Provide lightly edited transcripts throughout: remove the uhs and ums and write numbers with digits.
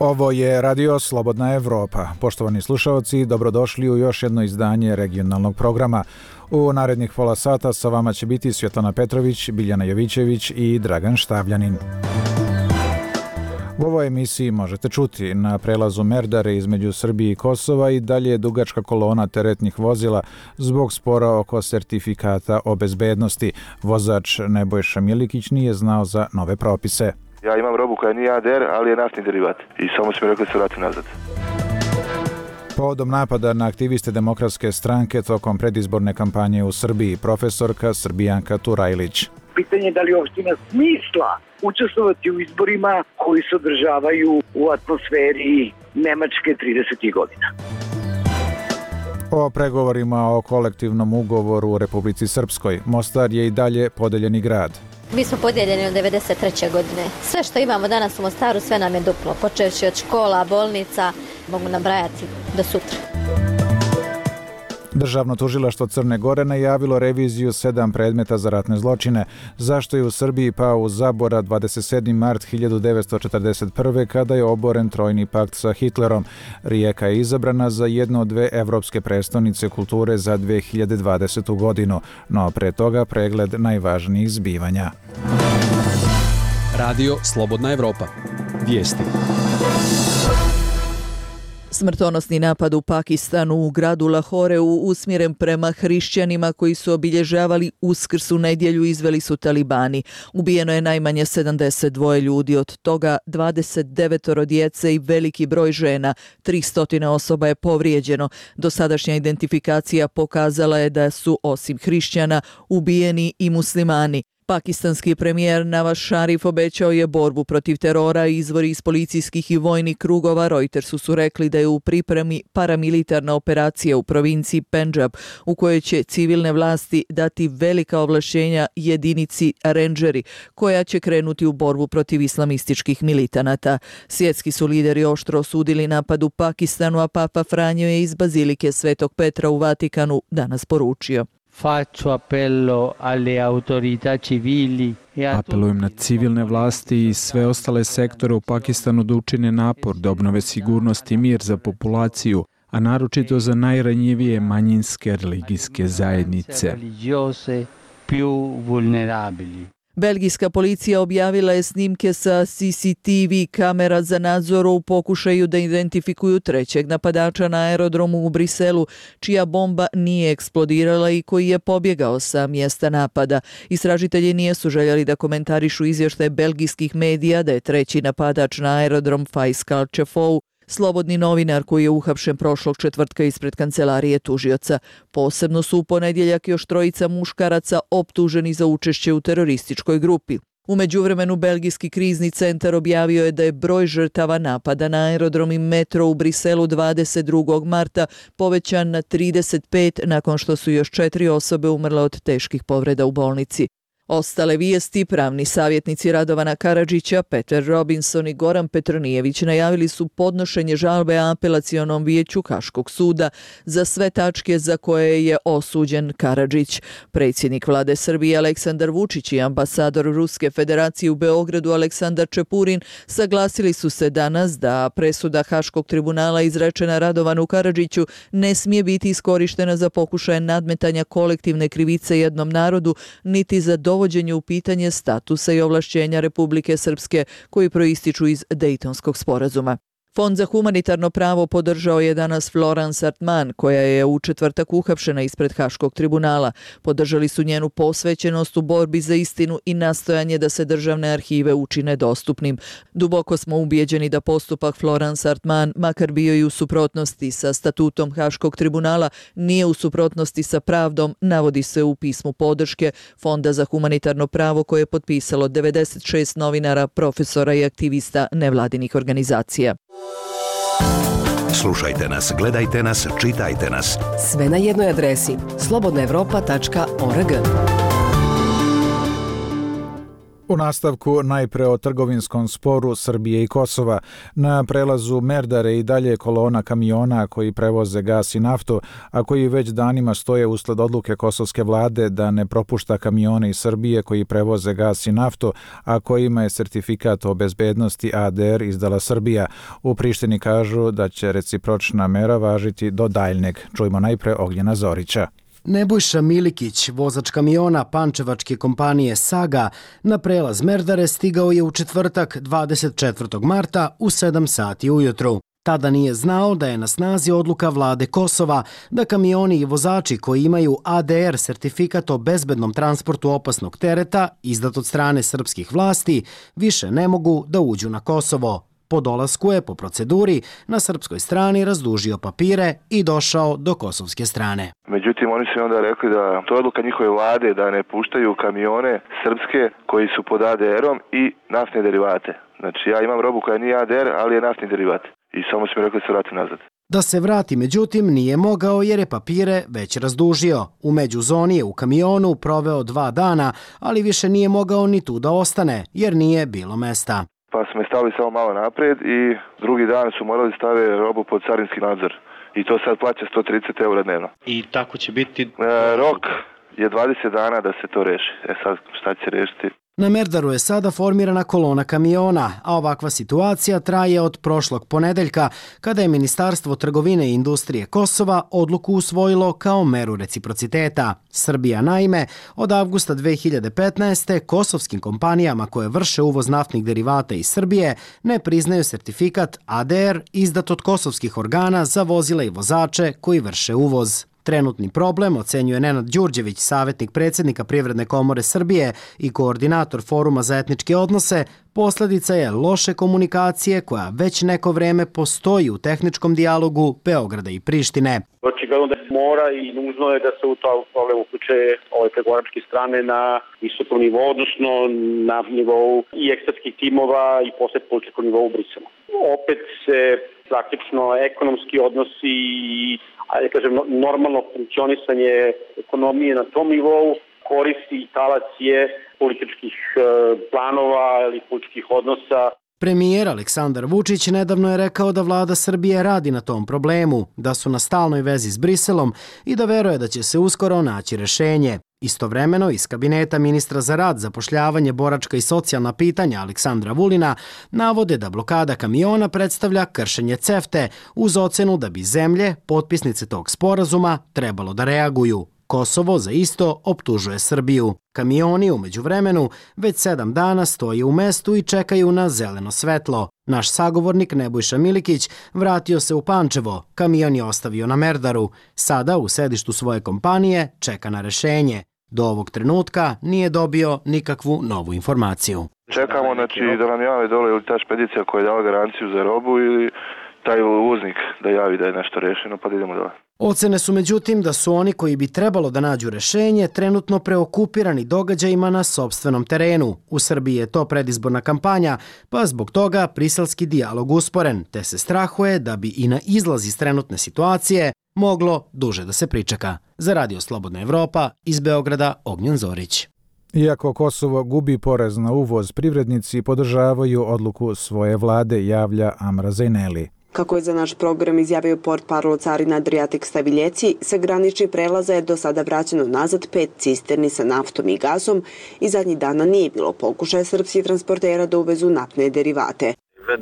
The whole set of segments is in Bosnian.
Ovo je Radio Slobodna Evropa. Poštovani slušalci, dobrodošli u još jedno izdanje regionalnog programa. U narednih pola sata sa vama će biti Svjetlana Petrović, Biljana Jovićević i Dragan Štavljanin. U ovoj emisiji možete čuti na prelazu Merdare između Srbije i Kosova i dalje je dugačka kolona teretnih vozila zbog spora oko sertifikata o bezbednosti. Vozač Nebojša Milikić nije znao za nove propise. Ja imam robu koja nije ADR, ali je naftni derivat i samo su mi rekli da se vrati nazad. Povodom napada na aktiviste Demokratske stranke tokom predizborne kampanje u Srbiji, profesorka Srbijanka Turajlić. Pitanje je da li uopšte ima smisla učestvovati u izborima koji se održavaju u atmosferi Nemačke 30. godina. O pregovorima o kolektivnom ugovoru u Republici Srpskoj. Mostar je i dalje podeljeni grad. Mi smo podijeljeni od 1993. godine. Sve što imamo danas u Mostaru, sve nam je duplo. Počevši od škola, bolnica, mogu nabrajati do sutra. Državno tužilaštvo Crne Gore najavilo reviziju 7 predmeta za ratne zločine. Zašto je u Srbiji pao u zaborav 27. mart 1941. kada je oboren Trojni pakt sa Hitlerom? Rijeka je izabrana za jednu od 2 evropske prestonice kulture za 2020. godinu, no pre toga pregled najvažnijih zbivanja. Radio Slobodna Evropa. Vijesti. Smrtonosni napad u Pakistanu u gradu Lahoreu usmjeren prema hrišćanima koji su obilježavali Uskrs u nedjelju izveli su talibani. Ubijeno je najmanje 72 ljudi, od toga 29 djece i veliki broj žena. 300 osoba je povrijeđeno. Dosadašnja identifikacija pokazala je da su osim hrišćana ubijeni i muslimani. Pakistanski premijer Nawaz Sharif obećao je borbu protiv terora. Izvori iz policijskih i vojnih krugova Reutersu su rekli da je u pripremi paramilitarna operacija u provinciji Pendžab u kojoj će civilne vlasti dati velika ovlašćenja jedinici Rangeri koja će krenuti u borbu protiv islamističkih militanata. Svjetski su lideri oštro osudili napad u Pakistanu, a Papa Franjo je iz Bazilike Svetog Petra u Vatikanu danas poručio: Apelujem na civilne vlasti i sve ostale sektore u Pakistanu da učine napor da obnove sigurnost i mir za populaciju, a naročito za najranjivije manjinske religijske zajednice. Belgijska policija objavila je snimke sa CCTV kamera za nadzor u pokušaju da identifikuju trećeg napadača na aerodromu u Briselu, čija bomba nije eksplodirala i koji je pobjegao sa mjesta napada. Istražitelji nisu željeli da komentarišu izvještaje belgijskih medija da je treći napadač na aerodrom Faiskal Chefou slobodni novinar koji je uhapšen prošlog četvrtka ispred kancelarije tužioca. Posebno su u ponedjeljak još 3 muškaraca optuženi za učešće u terorističkoj grupi. U međuvremenu Belgijski krizni centar objavio je da je broj žrtava napada na aerodrom i metro u Briselu 22. marta povećan na 35 nakon što su još 4 osobe umrle od teških povreda u bolnici. Ostale vijesti, pravni savjetnici Radovana Karadžića, Peter Robinson i Goran Petronijević najavili su podnošenje žalbe apelacionom vijeću Haškog suda za sve tačke za koje je osuđen Karadžić. Predsjednik vlade Srbije Aleksandar Vučić i ambasador Ruske federacije u Beogradu Aleksandar Čepurin saglasili su se danas da presuda Haškog tribunala izrečena Radovanu Karadžiću ne smije biti iskorištena za pokušaje nadmetanja kolektivne krivice jednom narodu, niti za dovođenje u pitanje statusa i ovlašćenja Republike Srpske koji proističu iz Dejtonskog sporazuma. Fond za humanitarno pravo podržao je danas Florence Artman, koja je u četvrtak uhapšena ispred Haškog tribunala. Podržali su njenu posvećenost u borbi za istinu i nastojanje da se državne arhive učine dostupnim. Duboko smo ubijeđeni da postupak Florence Artman, makar bio i u suprotnosti sa statutom Haškog tribunala, nije u suprotnosti sa pravdom, navodi se u pismu podrške Fonda za humanitarno pravo koje je potpisalo 96 novinara, profesora i aktivista nevladinih organizacija. Slušajte nas, gledajte nas, čitajte nas. Sve na jednoj adresi slobodnaevropa.org. U nastavku najpre o trgovinskom sporu Srbije i Kosova. Na prelazu Merdare i dalje kolona kamiona koji prevoze gas i naftu, a koji već danima stoje usled odluke kosovske vlade da ne propušta kamione iz Srbije koji prevoze gas i naftu, a kojima je sertifikat o bezbednosti ADR izdala Srbija. U Prištini kažu da će recipročna mera važiti do daljnjeg. Čujmo najpre Ognjena Zorića. Nebojša Milikić, vozač kamiona pančevačke kompanije Saga, na prelaz Merdare stigao je u četvrtak 24. marta u 7 sati ujutru. Tada nije znao da je na snazi odluka vlade Kosova da kamioni i vozači koji imaju ADR sertifikat o bezbednom transportu opasnog tereta, izdat od strane srpskih vlasti, više ne mogu da uđu na Kosovo. Po dolasku je, po proceduri, na srpskoj strani razdužio papire i došao do kosovske strane. Međutim, oni su onda rekli da to je odluka njihove vlade da ne puštaju kamione srpske koji su pod ADR-om i naftne derivate. Znači, ja imam robu koja nije ADR, ali je naftni derivat. I samo su mi rekli da se vratim nazad. Da se vrati, međutim, nije mogao jer je papire već razdužio. U međuzoni je u kamionu proveo 2 dana, ali više nije mogao ni tu da ostane, jer nije bilo mesta. Pa su me stavili samo malo naprijed i drugi dan su morali stave robu pod carinski nadzor. I to sad plaća 130 € dnevno. I tako će biti? Rok je 20 dana da se to reši. Sad šta će rešiti? Na Merdaru je sada formirana kolona kamiona, a ovakva situacija traje od prošlog ponedeljka, kada je Ministarstvo trgovine i industrije Kosova odluku usvojilo kao meru reciprociteta. Srbija, naime, od avgusta 2015. kosovskim kompanijama koje vrše uvoz naftnih derivata iz Srbije ne priznaju sertifikat ADR izdat od kosovskih organa za vozila i vozače koji vrše uvoz. Trenutni problem, ocenjuje Nenad Đurđević, savjetnik predsjednika Privredne komore Srbije i koordinator Foruma za etničke odnose, posljedica je loše komunikacije koja već neko vreme postoji u tehničkom dijalogu Beograda i Prištine. Očigledno da mora i nužno je da se u to problem uključe ove pregovaračke strane na visokom nivou, odnosno na nivou i ekspertskih timova i posle političkog nivou u Briselu. Opet se praktično ekonomski odnosi i normalno funkcionisanje ekonomije na tom nivou koristi i talac je političkih planova ili političkih odnosa. Premijer Aleksandar Vučić nedavno je rekao da vlada Srbije radi na tom problemu, da su na stalnoj vezi s Briselom i da veruje da će se uskoro naći rešenje. Istovremeno, iz kabineta ministra za rad, zapošljavanje, boračka i socijalna pitanja Aleksandra Vulina navode da blokada kamiona predstavlja kršenje CEFTA uz ocenu da bi zemlje, potpisnice tog sporazuma, trebalo da reaguju. Kosovo za isto optužuje Srbiju. Kamioni u međuvremenu već 7 dana stoje u mestu i čekaju na zeleno svetlo. Naš sagovornik Nebojša Milikić vratio se u Pančevo, kamion je ostavio na Merdaru. Sada u sedištu svoje kompanije čeka na rešenje. Do ovog trenutka nije dobio nikakvu novu informaciju. Čekamo da nam jave dole ili ta špedicija koja je dala garanciju za robu ili taj uvoznik da javi da je nešto rešeno pa da idemo dole. Ocene su međutim da su oni koji bi trebalo da nađu rešenje trenutno preokupirani događajima na sopstvenom terenu. U Srbiji je to predizborna kampanja, pa zbog toga briselski dijalog usporen, te se strahuje da bi i na izlaz iz trenutne situacije moglo duže da se pričeka. Za Radio Slobodna Evropa, iz Beograda, Ognjen Zorić. Iako Kosovo gubi porez na uvoz, privrednici podržavaju odluku svoje vlade, javlja Amra Zejneli. Kako je za naš program izjavio portparol carina Adriatic Staviljeci, sa graničnih prelaza je do sada vraćeno nazad 5 cisterni sa naftom i gazom i zadnjih dana nije bilo pokušaja srpskih transportera da uvezu naftne derivate.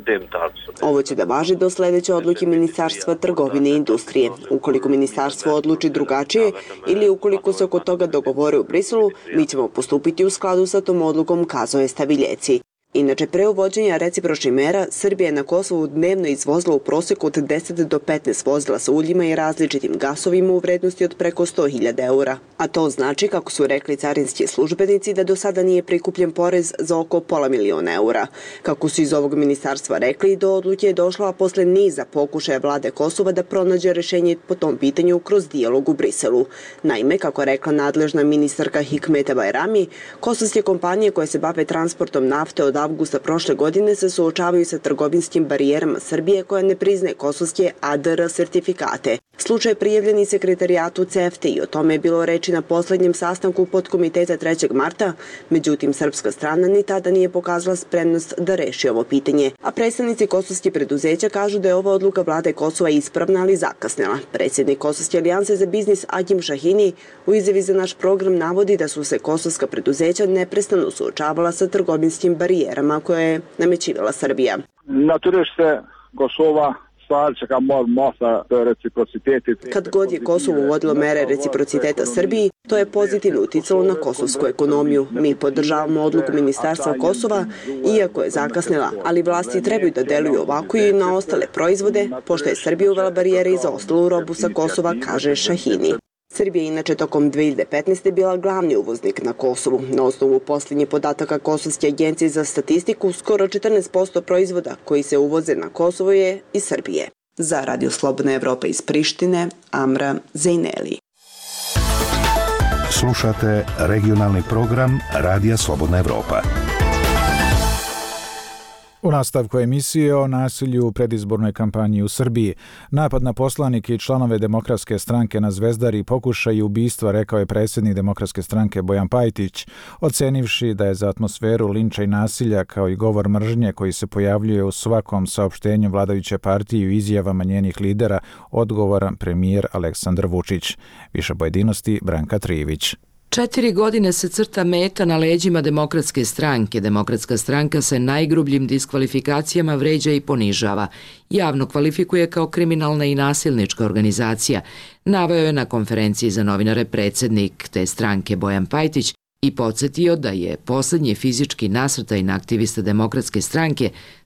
Ovo će da važi do sljedeće odluke Ministarstva trgovine i industrije. Ukoliko ministarstvo odluči drugačije ili ukoliko se oko toga dogovore u Briselu, mi ćemo postupiti u skladu sa tom odlukom, kazao je Staviljeci. Inače, pre uvođenja recipročnih mera, Srbija je na Kosovu dnevno izvozila u proseku od 10 do 15 vozila sa uljima i različitim gasovima u vrednosti od preko 100.000 eura. A to znači, kako su rekli carinski službenici, da do sada nije prikupljen porez za oko $500.000 eura. Kako su iz ovog ministarstva rekli, do odluke je došla posle niza pokušaja vlade Kosova da pronađe rešenje po tom pitanju kroz dijalog u Briselu. Naime, kako rekla nadležna ministarka Hikmeta Bajrami, kosovske kompanije koje se bave transportom nafte od avgusta prošle godine se suočavaju sa trgovinskim barijerama Srbije koja ne priznaje kosovske ADR sertifikate. Slučaj prijavljen i sekretarijatu CEFTA i o tome je bilo reči na poslednjem sastanku podkomiteta 3. marta, međutim srpska strana ni tada nije pokazala spremnost da reši ovo pitanje. A predstavnici kosovskih preduzeća kažu da je ova odluka vlade Kosova ispravna, ali zakasnela. Predsjednik Kosovske alijanse za biznis Agim Šahini u izjavi za naš program navodi da su se kosovska preduzeća neprestano suočavala sa trgovinskim barijerama koje je namećivala Srbija. Kad god je Kosovo uvodilo mere reciprociteta Srbiji, to je pozitivno uticalo na kosovsku ekonomiju. Mi podržavamo odluku Ministarstva Kosova, iako je zakasnila, ali vlasti trebaju da deluju ovako i na ostale proizvode, pošto je Srbija uvela barijere i za ostalu robu sa Kosova, kaže Šahini. Srbija je inače tokom 2015. bila glavni uvoznik na Kosovu. Na osnovu posljednjih podataka Kosovske agencije za statistiku, skoro 14% proizvoda koji se uvoze na Kosovo je iz Srbije. Za Radio Slobodna Evropa iz Prištine, Amra Zejneli. Slušate regionalni program Radija Slobodna Evropa. U nastavku emisije o nasilju u predizbornoj kampanji u Srbiji. Napad na poslanike i članove Demokratske stranke na Zvezdari i pokušaj ubistva, rekao je predsjednik Demokratske stranke Bojan Pajtić, ocenivši da je za atmosferu linča i nasilja kao i govor mržnje koji se pojavljuje u svakom saopštenju vladajuće partije i izjavama njenih lidera odgovoran premijer Aleksandar Vučić. Više pojedinosti Branka Trijević. 4 godine se crta meta na leđima Demokratske stranke. Demokratska stranka se najgrubljim diskvalifikacijama vređa i ponižava. Javno kvalifikuje kao kriminalna i nasilnička organizacija. Naveo je na konferenciji za novinare predsjednik te stranke Bojan Pajtić i podsjetio da je posljednji fizički nasrtaj na aktiviste Demokratske stranke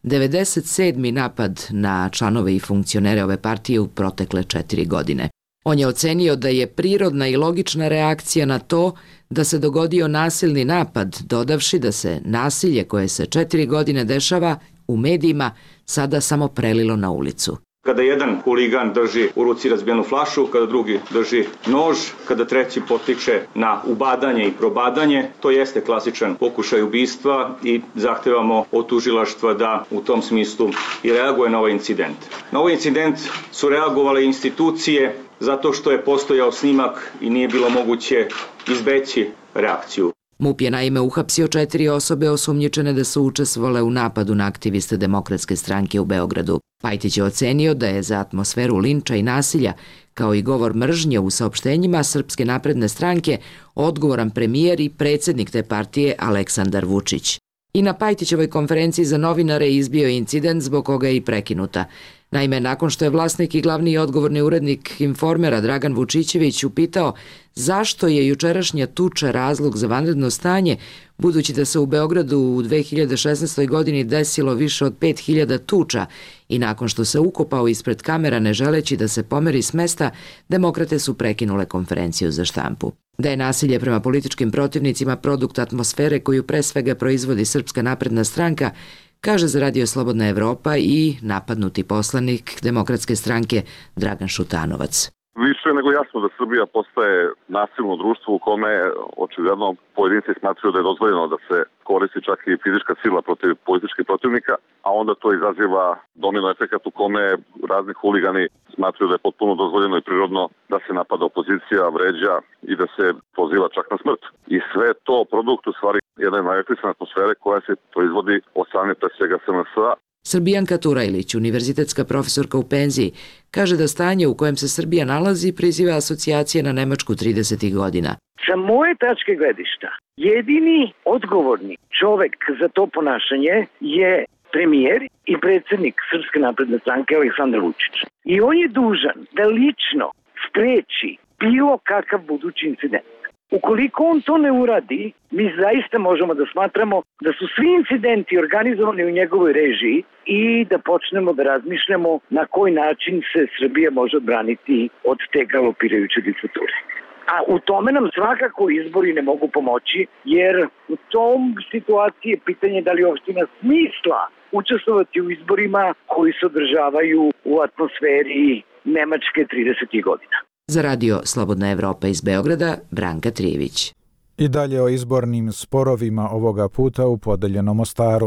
97. napad na članove i funkcionere ove partije u protekle 4 godine. On je ocenio da je prirodna i logična reakcija na to da se dogodio nasilni napad, dodavši da se nasilje koje se 4 godine dešava u medijima sada samo prelilo na ulicu. Kada jedan huligan drži u ruci razbijenu flašu, kada drugi drži nož, kada treći potiče na ubadanje i probadanje, to jeste klasičan pokušaj ubistva i zahtevamo od tužilaštva da u tom smislu i reaguje na ovaj incident. Na ovaj incident su reagovale institucije zato što je postojao snimak i nije bilo moguće izbeći reakciju. MUP je naime uhapsio 4 osobe osumnjičene da su učestvovale u napadu na aktiviste Demokratske stranke u Beogradu. Pajtić je ocenio da je za atmosferu linča i nasilja, kao i govor mržnje u saopštenjima Srpske napredne stranke, odgovoran premijer i predsjednik te partije Aleksandar Vučić. I na Pajtićevoj konferenciji za novinare izbio je incident zbog koga je i prekinuta. Naime, nakon što je vlasnik i glavni i odgovorni urednik Informera Dragan Vučićević upitao zašto je jučerašnja tuča razlog za vanredno stanje, budući da se u Beogradu u 2016. godini desilo više od 5000 tuča i nakon što se ukopao ispred kamera ne želeći da se pomeri s mesta, demokrate su prekinule konferenciju za štampu. Da je nasilje prema političkim protivnicima produkt atmosfere koju pre svega proizvodi Srpska napredna stranka, kaže za Radio Slobodna Evropa i napadnuti poslanik Demokratske stranke Dragan Šutanovac. Više nego jasno da Srbija postaje nasilno društvo u kome očigledno pojedinci smatruju da je dozvoljeno da se koristi čak i fizička sila protiv političkih protivnika, a onda to izaziva domino efekat u kome razni huligani smatruju da je potpuno dozvoljeno i prirodno da se napada opozicija, vređa i da se poziva čak na smrt. I sve to produkt u stvari jedne naelektrisane atmosfere koja se proizvodi od strane pre svega SNS-a. Srbijanka Turajlić, univerzitetska profesorka u penziji, kaže da stanje u kojem se Srbija nalazi priziva asocijacije na Nemačku 30. godina. Sa moje tačke gledišta, jedini odgovorni čovek za to ponašanje je premijer i predsjednik Srpske napredne stranke Aleksandar Vučić. I on je dužan da lično spreči bilo kakav budući incident. Ukoliko on to ne uradi, mi zaista možemo da smatramo da su svi incidenti organizovani u njegovoj režiji i da počnemo da razmišljamo na koji način se Srbija može odbraniti od te galopirajuće diktature. A u tome nam svakako izbori ne mogu pomoći, jer u tom situaciji je pitanje da li uopšte ima smisla učestvovati u izborima koji se održavaju u atmosferi Nemačke 30. godina. Za Radio Slobodna Evropa iz Beograda, Branka Trijević. I dalje o izbornim sporovima ovoga puta u podeljenom Mostaru.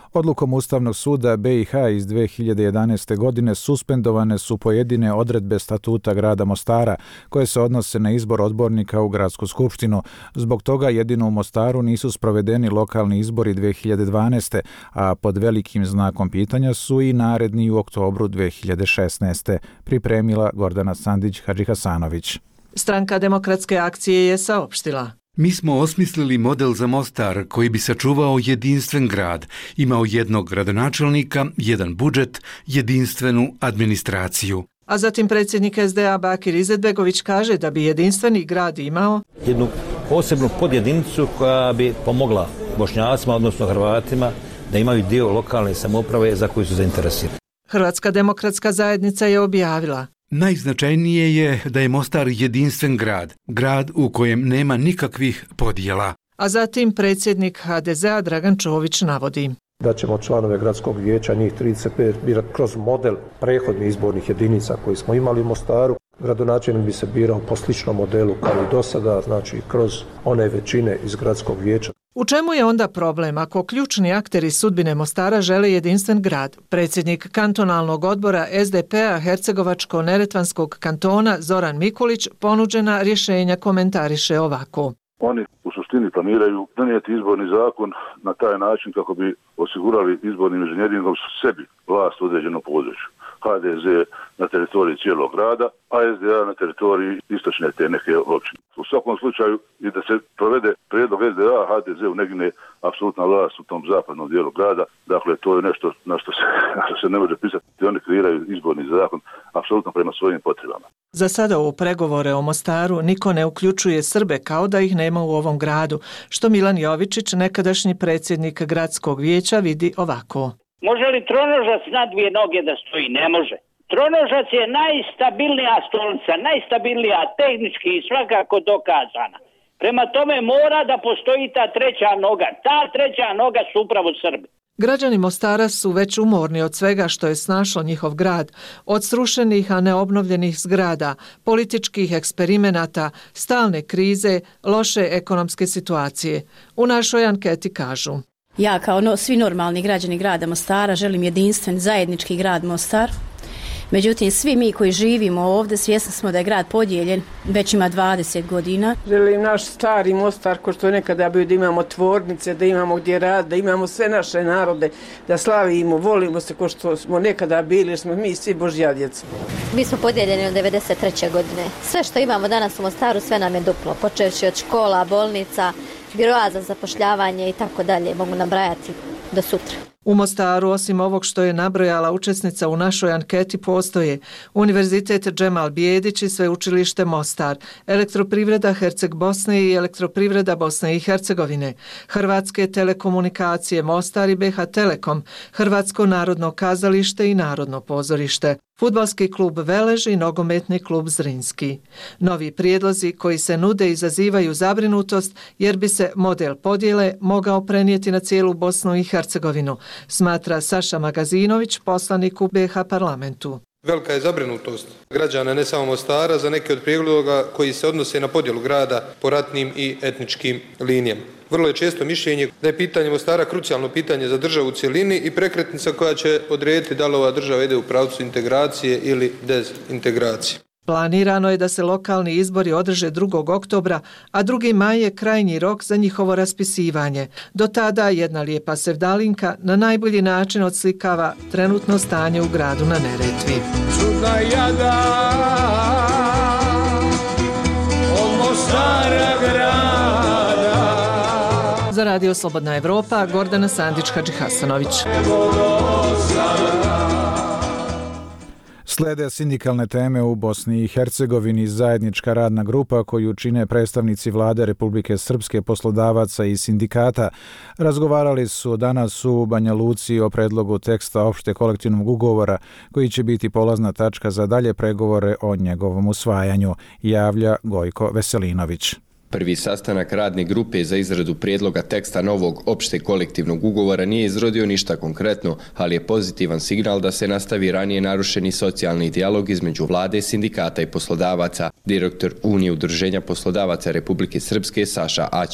Odlukom Ustavnog suda BiH iz 2011. godine suspendovane su pojedine odredbe statuta grada Mostara koje se odnose na izbor odbornika u gradsku skupštinu. Zbog toga jedino u Mostaru nisu sprovedeni lokalni izbori 2012. a pod velikim znakom pitanja su i naredni u oktobru 2016. Pripremila Gordana Sandić-Hadžihasanović. Stranka Demokratske akcije je saopštila: Mi smo osmislili model za Mostar koji bi sačuvao jedinstven grad, imao jednog gradonačelnika, jedan budžet, jedinstvenu administraciju. A zatim predsjednik SDA Bakir Izetbegović kaže da bi jedinstveni grad imao jednu posebnu podjedinicu koja bi pomogla Bošnjacima, odnosno Hrvatima, da imaju dio lokalne samouprave za koju su zainteresirani. Hrvatska demokratska zajednica je objavila: Najznačajnije je da je Mostar jedinstven grad, grad u kojem nema nikakvih podjela. A zatim predsjednik HDZ-a Dragan Čović navodi da ćemo članove gradskog vijeća, njih 35, birati kroz model prethodnih izbornih jedinica koji smo imali u Mostaru. Gradonačelnik bi se birao po sličnom modelu kao i do sada, znači kroz one većine iz gradskog vijeća. U čemu je onda problem ako ključni akteri sudbine Mostara žele jedinstven grad? Predsjednik kantonalnog odbora SDP-a Hercegovačko-Neretvanskog kantona Zoran Mikulić ponuđena rješenja komentariše ovako. Oni u suštini planiraju donijeti izborni zakon na taj način kako bi osigurali izbornim inženjeringom sebi vlast u određenom području. HDZ na teritoriji cijelog grada, a SDA na teritoriji istočne te neke općine. U svakom slučaju i da se provede prijedlog SDA, HDZ-u negne apsolutna vlast u tom zapadnom dijelu grada. Dakle, to je nešto na što se ne može pisati. Oni kreiraju izborni zakon apsolutno prema svojim potrebama. Za sada u pregovore o Mostaru niko ne uključuje Srbe kao da ih nema u ovom gradu, što Milan Jovičić, nekadašnji predsjednik gradskog vijeća, vidi ovako. Može li tronožac na dvije noge da stoji? Ne može. Tronožac je najstabilnija stolica, najstabilnija, tehnički i svakako dokazana. Prema tome mora da postoji ta treća noga. Ta treća noga su upravo Srbi. Građani Mostara su već umorni od svega što je snašlo njihov grad, od srušenih a neobnovljenih zgrada, političkih eksperimenata, stalne krize, loše ekonomske situacije. U našoj anketi kažu: Ja kao svi normalni građani grada Mostara želim jedinstven zajednički grad Mostar. Međutim, svi mi koji živimo ovdje svjesni smo da je grad podijeljen, već ima 20 godina. Želim naš stari Mostar, ko što nekada bio, da imamo tvornice, da imamo gdje rad, da imamo sve naše narode, da slavimo, volimo se ko što smo nekada bili, jer smo mi svi Božja djeca. Mi smo podijeljeni od 93. godine. Sve što imamo danas u Mostaru, sve nam je duplo, počevši od škola, bolnica, biroa za zapošljavanje i tako dalje, mogu nabrajati do sutra. U Mostaru, osim ovog što je nabrojala učesnica u našoj anketi, postoje Univerzitet Džemal Bijedić i Sveučilište Mostar, Elektroprivreda Herceg Bosne i Elektroprivreda Bosne i Hercegovine, Hrvatske telekomunikacije Mostar i BH Telekom, Hrvatsko narodno kazalište i Narodno pozorište, Fudbalski klub Velež i Nogometni klub Zrinski. Novi prijedlozi koji se nude izazivaju zabrinutost jer bi se model podjele mogao prenijeti na cijelu Bosnu i Hercegovinu, smatra Saša Magazinović, poslanik u BH parlamentu. Velika je zabrinutost građana ne samo Mostara za neke od prijedloga koji se odnose na podjelu grada po ratnim i etničkim linijama. Vrlo je često mišljenje da je pitanje Mostara krucijalno pitanje za državu u cjelini i prekretnica koja će odrediti da li ova država ide u pravcu integracije ili dezintegracije. Planirano je da se lokalni izbori održe 2. oktobra, a 2. maj je krajnji rok za njihovo raspisivanje. Do tada jedna lijepa sevdalinka na najbolji način odslikava trenutno stanje u gradu na Neretvi. Čudna jada od Mostara grada. Za Radio Slobodna Evropa, Gordana Sandić-Hadžihasanović. Slede sindikalne teme u Bosni i Hercegovini. Zajednička radna grupa koju čine predstavnici vlade Republike Srpske, poslodavaca i sindikata razgovarali su danas u Banja Luci o predlogu teksta opšte kolektivnog ugovora koji će biti polazna tačka za dalje pregovore o njegovom usvajanju, javlja Gojko Veselinović. Prvi sastanak radne grupe za izradu prijedloga teksta novog opšteg kolektivnog ugovora nije izrodio ništa konkretno, ali je pozitivan signal da se nastavi ranije narušeni socijalni dijalog između vlade, sindikata i poslodavaca. Direktor Unije udruženja poslodavaca Republike Srpske Saša Ačić.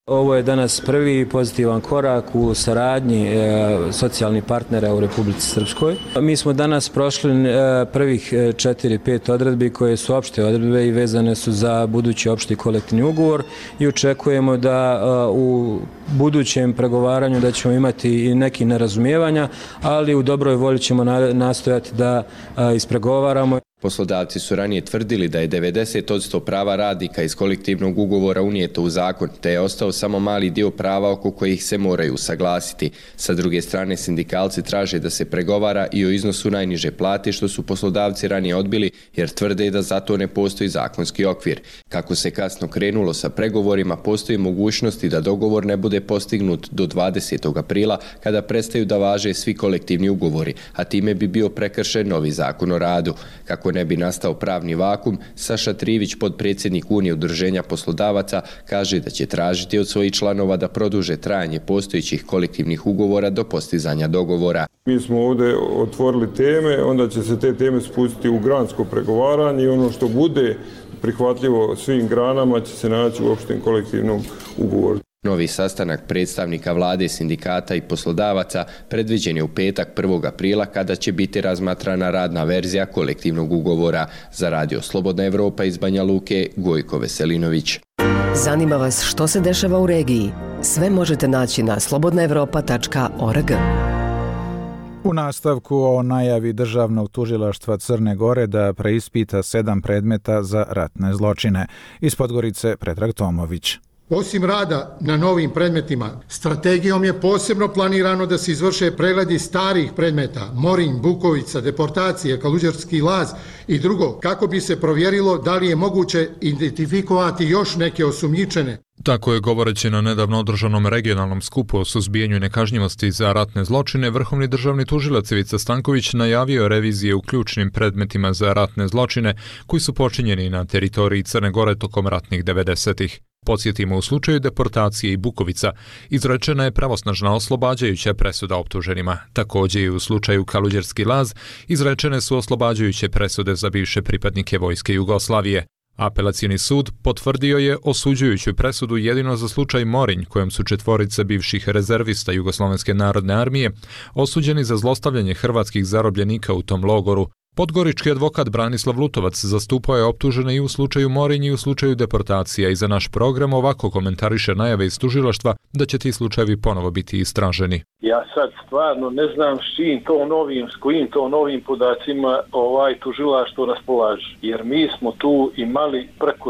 Ovo je danas prvi pozitivan korak u saradnji socijalnih partnera u Republici Srpskoj. Mi smo danas prošli prvih 4-5 odredbi koje su opšte odredbe i vezane su za budući opšti kolektivni ugovor i očekujemo da u budućem pregovaranju da ćemo imati i neki nerazumijevanja, ali u dobroj volji ćemo nastojati da ispregovaramo. Poslodavci su ranije tvrdili da je 90% prava radnika iz kolektivnog ugovora unijeto u zakon, te je ostao samo mali dio prava oko kojih se moraju usaglasiti. Sa druge strane, sindikalci traže da se pregovara i o iznosu najniže plate, što su poslodavci ranije odbili, jer tvrde da za to ne postoji zakonski okvir. Kako se kasno krenulo sa pregovorima, postoji mogućnosti da dogovor ne bude postignut do 20. aprila, kada prestaju da važe svi kolektivni ugovori, a time bi bio prekršen novi zakon o radu. Kako ne bi nastao pravni vakum, Saša Trivić, podpredsjednik Unije udruženja poslodavaca, kaže da će tražiti od svojih članova da produže trajanje postojećih kolektivnih ugovora do postizanja dogovora. Mi smo ovdje otvorili teme, onda će se te teme spustiti u gransko pregovaranje i ono što bude prihvatljivo svim granama će se naći u opštem kolektivnom ugovoru. Novi sastanak predstavnika vlade, sindikata i poslodavaca predviđen je u petak 1. aprila, kada će biti razmatrana radna verzija kolektivnog ugovora. Za Radio Slobodna Evropa iz Banja Luke, Gojko Veselinović. Zanima vas što se dešava u regiji? Sve možete naći na slobodnaevropa.org. U nastavku o najavi Državnog tužilaštva Crne Gore da preispita 7 predmeta za ratne zločine. Iz Podgorice Predrag Tomović. Osim rada na novim predmetima, strategijom je posebno planirano da se izvrše pregledi starih predmeta, Morinj, Bukovica, deportacije, Kaluđerski laz i drugo, kako bi se provjerilo da li je moguće identifikovati još neke osumnjičene. Tako je, govoreći na nedavno održanom regionalnom skupu o suzbijanju nekažnjivosti za ratne zločine, vrhovni državni tužilac Ivica Stanković najavio revizije u ključnim predmetima za ratne zločine koji su počinjeni na teritoriji Crne Gore tokom ratnih 90-ih. Podsjetimo, u slučaju deportacije i Bukovica izrečena je pravosnažna oslobađajuća presuda optuženima. Također i u slučaju Kaluđerski laz izrečene su oslobađajuće presude za bivše pripadnike vojske Jugoslavije. Apelacioni sud potvrdio je osuđujuću presudu jedino za slučaj Morinj, kojem su 4 bivših rezervista Jugoslovenske narodne armije osuđeni za zlostavljanje hrvatskih zarobljenika u tom logoru. Podgorički advokat Branislav Lutovac zastupao je optužene i u slučaju Morinj i u slučaju deportacija i za naš program ovako komentariše najave iz tužilaštva da će ti slučajevi ponovo biti istraženi. Ja sad stvarno ne znam s kojim to novim podacima tužilaštvo raspolaže. Jer mi smo tu imali preko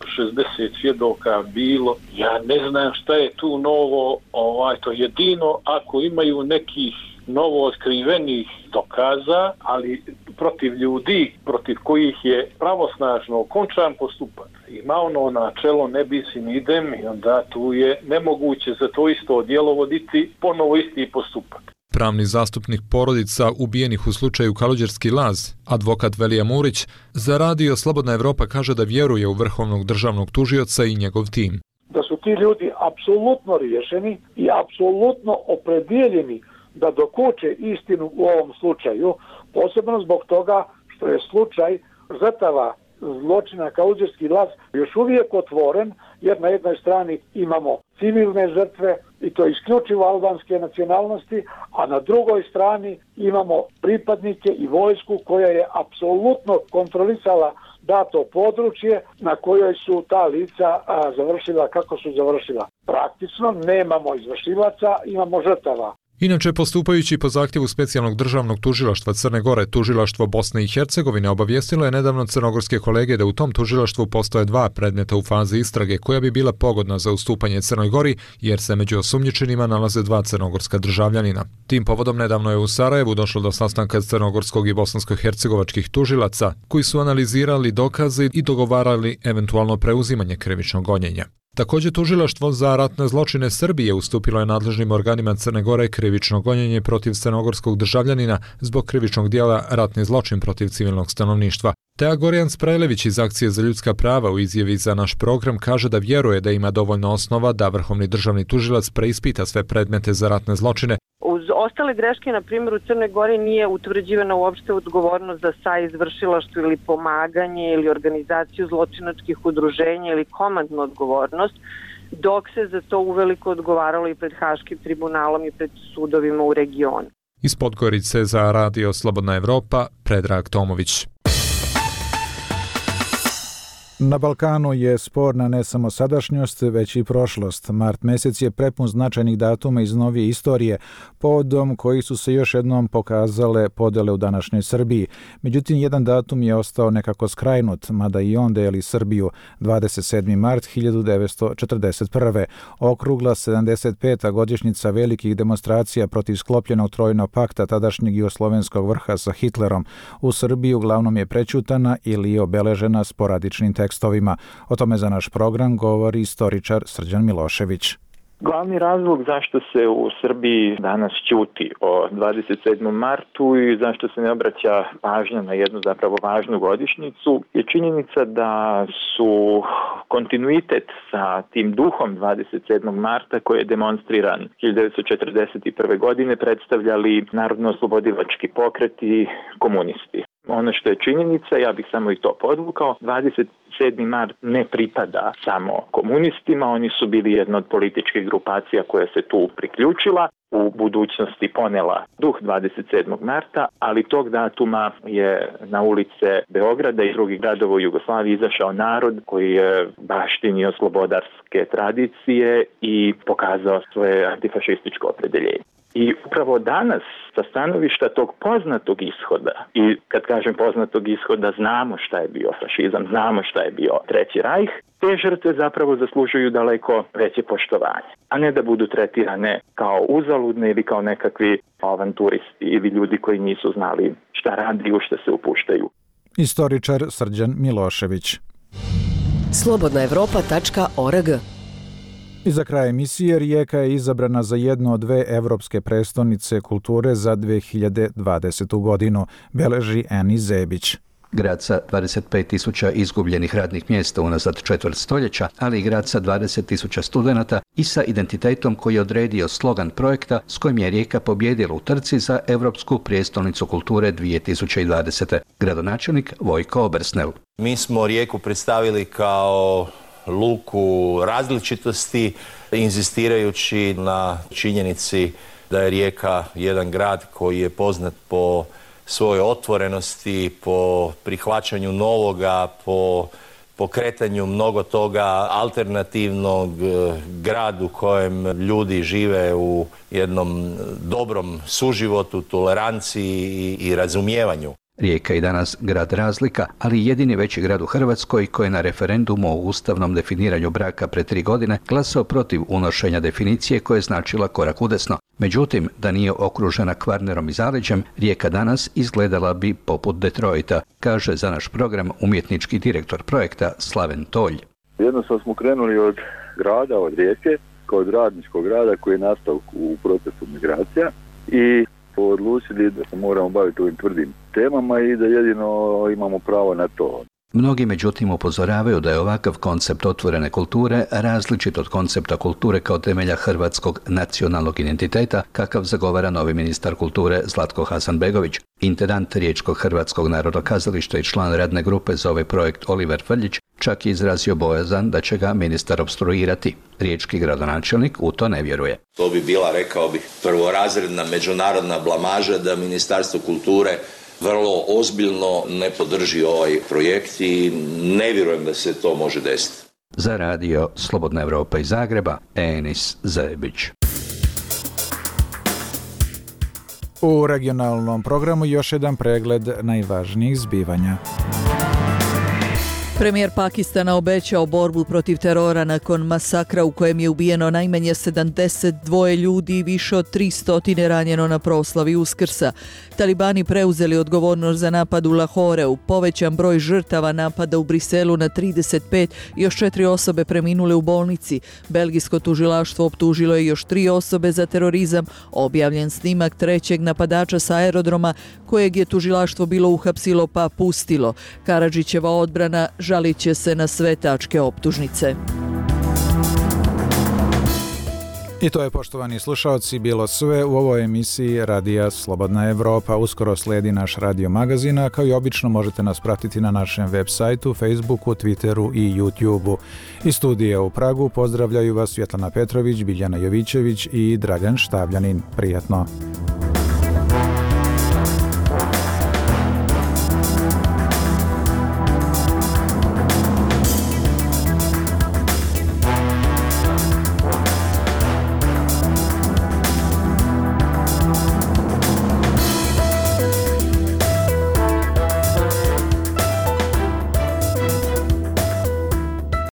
160 svjedoka bilo. Ja ne znam šta je tu novo, to jedino ako imaju nekih novo otkrivenih dokaza, ali protiv ljudi protiv kojih je pravosnažno okončan postupak. Ima ono načelo ne bis in idem i onda tu je nemoguće za to isto djelo voditi ponovo isti postupak. Pravni zastupnik porodica ubijenih u slučaju Kaluđerski laz, advokat Velija Murić, za Radio Slobodna Evropa kaže da vjeruje u vrhovnog državnog tužioca i njegov tim. Da su ti ljudi apsolutno riješeni i apsolutno opredjeljeni da dokuče istinu u ovom slučaju, posebno zbog toga što je slučaj žrtava zločina Kaluđerski laz još uvijek otvoren, jer na jednoj strani imamo civilne žrtve i to isključivo albanske nacionalnosti, a na drugoj strani imamo pripadnike i vojsku koja je apsolutno kontrolisala dato područje na kojoj su ta lica završila kako su završila. Praktično nemamo izvršilaca, imamo žrtava. Inače, postupajući po zahtjevu specijalnog državnog tužilaštva Crne Gore, tužilaštvo Bosne i Hercegovine obavijestilo je nedavno crnogorske kolege da u tom tužilaštvu postoje 2 predmeta u fazi istrage koja bi bila pogodna za ustupanje Crnoj Gori, jer se među osumnjičenima nalaze 2 crnogorska državljanina. Tim povodom nedavno je u Sarajevu došlo do sastanka crnogorskog i bosansko-hercegovačkih tužilaca koji su analizirali dokaze i dogovarali eventualno preuzimanje krivičnog gonjenja. Također, tužilaštvo za ratne zločine Srbije ustupilo je nadležnim organima Crne Gore krivično gonjenje protiv crnogorskog državljanina zbog krivičnog dijela ratni zločin protiv civilnog stanovništva. Teja Gorjan Sprajlević iz Akcije za ljudska prava u izjavi za naš program kaže da vjeruje da ima dovoljno osnova da vrhovni državni tužilac preispita sve predmete za ratne zločine. Uz ostale greške, na primjer u Crnoj Gori nije utvrđivana uopšte odgovornost za saizvršilaštvo ili pomaganje ili organizaciju zločinačkih udruženja ili komandnu odgovornost. dok se za to uveliko odgovaralo i pred Haškim tribunalom i pred sudovima u regionu. Iz Podgorice za Radio Slobodna Evropa, Predrag Tomović. Na Balkanu je sporna ne samo sadašnjost, već i prošlost. Mart mjesec je prepun značajnih datuma iz novije istorije, povodom koji su se još jednom pokazale podele u današnjoj Srbiji. Međutim, jedan datum je ostao nekako skrajnut, mada i on deli Srbiju, 27. mart 1941. Okrugla 75. godišnjica velikih demonstracija protiv sklopljenog trojnog pakta tadašnjeg jugoslovenskog vrha sa Hitlerom. U Srbiji uglavnom je prećutana ili je obeležena sporadičnim tekstovima. O tome za naš program govori istoričar Srđan Milošević. Glavni razlog zašto se u Srbiji danas ćuti o 27. martu i zašto se ne obraća pažnja na jednu zapravo važnu godišnjicu je činjenica da su kontinuitet sa tim duhom 27. marta koji je demonstriran 1941. godine predstavljali narodno-oslobodilački pokret i komunisti. Ono što je činjenica, ja bih samo i to podvukao, 27. mart ne pripada samo komunistima, oni su bili jedna od političkih grupacija koja se tu priključila, u budućnosti ponela duh 27. marta, ali tog datuma je na ulice Beograda i drugih gradova u Jugoslaviji izašao narod koji je baštinio slobodarske tradicije i pokazao svoje antifašističko opredjeljenje. I upravo danas, sa stanovišta tog poznatog ishoda, i kad kažem poznatog ishoda, znamo šta je bio fašizam, znamo šta je bio Treći rajh, te žrtve zapravo zaslužuju daleko veće poštovanje, a ne da budu tretirane kao uzaludne ili kao nekakvi avanturisti ili ljudi koji nisu znali šta radi i u šta se upuštaju. Istoričar Srđan Milošević. slobodnaevropa.org. I za kraj emisije, Rijeka je izabrana za jednu od dve evropske prestonice kulture za 2020. godinu, beleži Eni Zebić. Grad sa 25.000 izgubljenih radnih mjesta unazad četvrt stoljeća, ali i grad sa 20.000 studenata i sa identitetom koji je odredio slogan projekta s kojim je Rijeka pobjedila u trci za Europsku prijestolnicu kulture 2020. Gradonačelnik Vojko Obersnel. Mi smo Rijeku predstavili kao luku različitosti, inzistirajući na činjenici da je Rijeka jedan grad koji je poznat po svojoj otvorenosti, po prihvaćanju novoga, po pokretanju mnogo toga alternativnog, grad u kojem ljudi žive u jednom dobrom suživotu, toleranciji i razumijevanju. Rijeka je danas grad razlika, ali jedini veći grad u Hrvatskoj koji je na referendumu o ustavnom definiranju braka pre 3 godine glasao protiv unošenja definicije koja je značila korak udesno. Međutim, da nije okružena Kvarnerom i zaleđem, Rijeka danas izgledala bi poput Detroita, kaže za naš program umjetnički direktor projekta Slaven Tolj. Jednostavno smo krenuli od grada, od Rijeke, kao od radničkog grada koji je nastao u procesu migracija i odlučili da se moramo baviti ovim tvrdim temama i da jedino imamo pravo na to. Mnogi međutim upozoravaju da je ovakav koncept otvorene kulture različit od koncepta kulture kao temelja hrvatskog nacionalnog identiteta, kakav zagovara novi ministar kulture Zlatko Hasanbegović. Intendant Riječkog hrvatskog narodnog kazališta i član radne grupe za ovaj projekt Oliver Frljić čak je izrazio bojazan da će ga ministar opstruirati. Riječki gradonačelnik u to ne vjeruje. To bi bila, rekao bih, prvorazredna međunarodna blamaža da Ministarstvo kulture vrlo ozbiljno ne podrži ovaj projekt i ne vjerujem da se to može desiti. Za radio Slobodna Evropa iz Zagreba, Enis Zebić. U regionalnom programu još jedan pregled najvažnijih zbivanja. Premijer Pakistana obećao borbu protiv terora nakon masakra u kojem je ubijeno najmanje 72 ljudi i više od 300 ranjeno na proslavi Uskrsa. Talibani preuzeli odgovornost za napad u Lahoreu, povećan broj žrtava napada u Briselu na 35, još 4 osobe preminule u bolnici. Belgijsko tužilaštvo optužilo je još 3 osobe za terorizam, objavljen snimak trećeg napadača sa aerodroma kojeg je tužilaštvo bilo uhapsilo pa pustilo. Karadžićeva odbrana žalit će se na sve tačke optužnice. I to je, poštovani slušalci, bilo sve u ovoj emisiji Radija Slobodna Evropa. Uskoro slijedi naš radio magazin, a kao i obično možete nas pratiti na našem web sajtu, Facebooku, Twitteru i YouTubeu. Iz studija u Pragu pozdravljaju vas Svjetlana Petrović, Biljana Jovićević i Dragan Štavljanin. Prijatno!